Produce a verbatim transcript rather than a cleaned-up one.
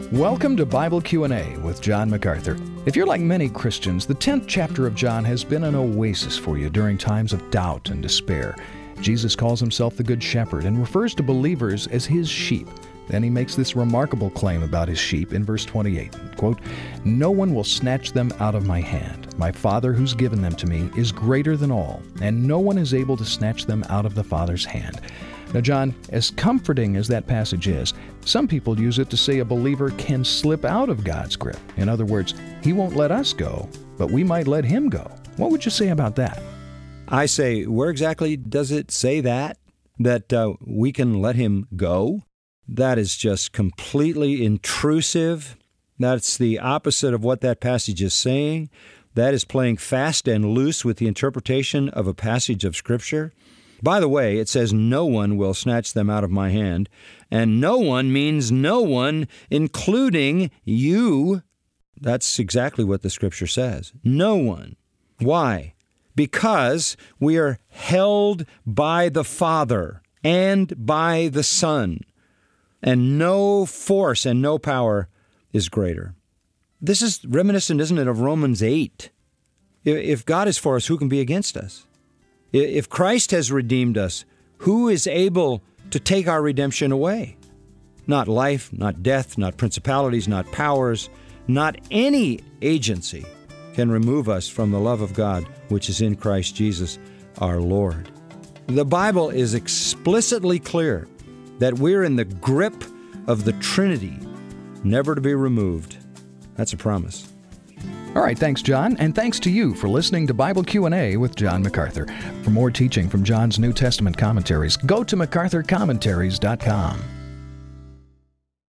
Welcome to Bible Q and A with John MacArthur. If you're like many Christians, the tenth chapter of John has been an oasis for you during times of doubt and despair. Jesus calls himself the Good Shepherd and refers to believers as his sheep. Then he makes this remarkable claim about his sheep in verse twenty-eight, quote, "No one will snatch them out of my hand. My Father who's given them to me is greater than all, and no one is able to snatch them out of the Father's hand." Now, John, as comforting as that passage is, some people use it to say a believer can slip out of God's grip. In other words, he won't let us go, but we might let him go. What would you say about that? I say, where exactly does it say that? That uh, we can let him go? That is just completely intrusive. That's the opposite of what that passage is saying. That is playing fast and loose with the interpretation of a passage of Scripture. By the way, it says, no one will snatch them out of my hand. And no one means no one, including you. That's exactly what the Scripture says. No one. Why? Because we are held by the Father and by the Son. And no force and no power is greater. This is reminiscent, isn't it, of Romans eight. If God is for us, who can be against us? If Christ has redeemed us, who is able to take our redemption away? Not life, not death, not principalities, not powers, not any agency can remove us from the love of God, which is in Christ Jesus our Lord. The Bible is explicitly clear that we're in the grip of the Trinity, never to be removed. That's a promise. All right, thanks, John, and thanks to you for listening to Bible Q and A with John MacArthur. For more teaching from John's New Testament commentaries, go to macarthur commentaries dot com.